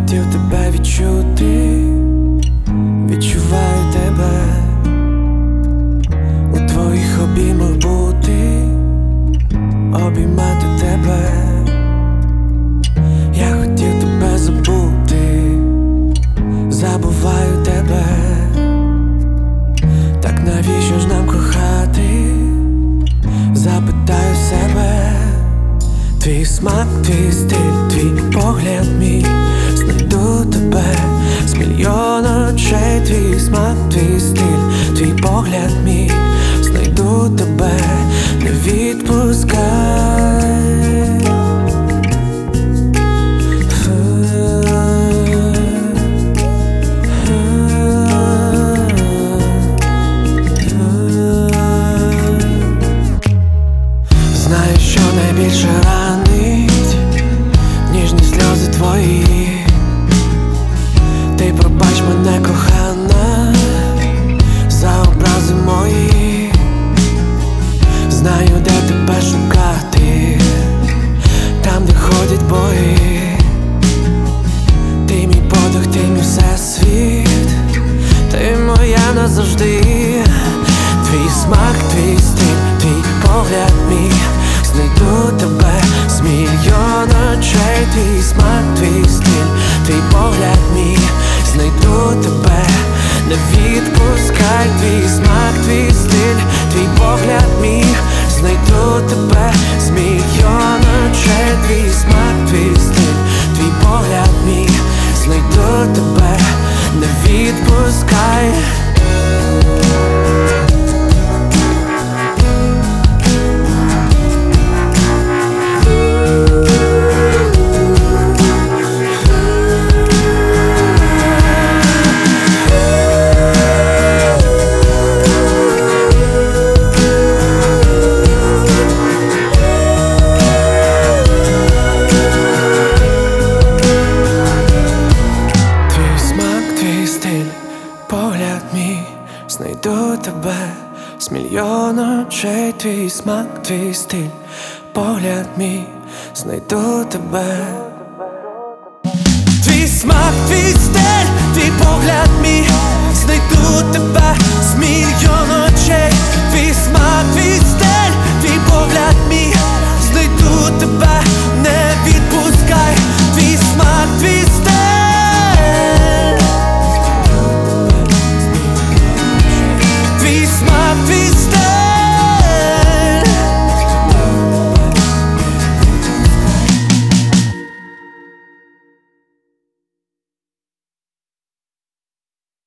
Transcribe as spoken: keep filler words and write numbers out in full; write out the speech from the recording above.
хотів тебе відчути, відчуваю тебе, у твоїх обіймах бути, обіймати тебе. Я хотів тебе забути, забуваю тебе. Так навіщо ж нам кохати? Запитаю себе. Твій смак, твій стиль, твій погляд мій, знайду тебе з мільйон очей. Твій смак, твій стиль, твій погляд мій, знайду тебе, не відпускай. Знаю, що найбільше ранить ніжні сльози твої. Ти пробач мене, кохана, за образи мої. Знаю, де тебе шукати, там, де ходять бої. Ти мій подих, ти мій всесвіт, ти моя назавжди. Твій смак, твій стиль, твій погляд мій, знайду тебе з мільйон очей. Твій смак, твій стиль, твій погляд мій, знайду тебе, не відпускай. Твій смак, твій стиль, твій погляд мій, знайду тебе з мільйон очей. Твій смак, твій стиль, твій погляд мій, знайду тебе, не відпускай. Погляд мій, знайду тебе з мільйон очей. Твій смак, твій стиль, погляд мій, знайду тебе. Твій смак, твій стиль, твій погляд мій, знайду тебе з мільйон очей. Твій смак, твій стиль, твій погляд мій, знайду тебе,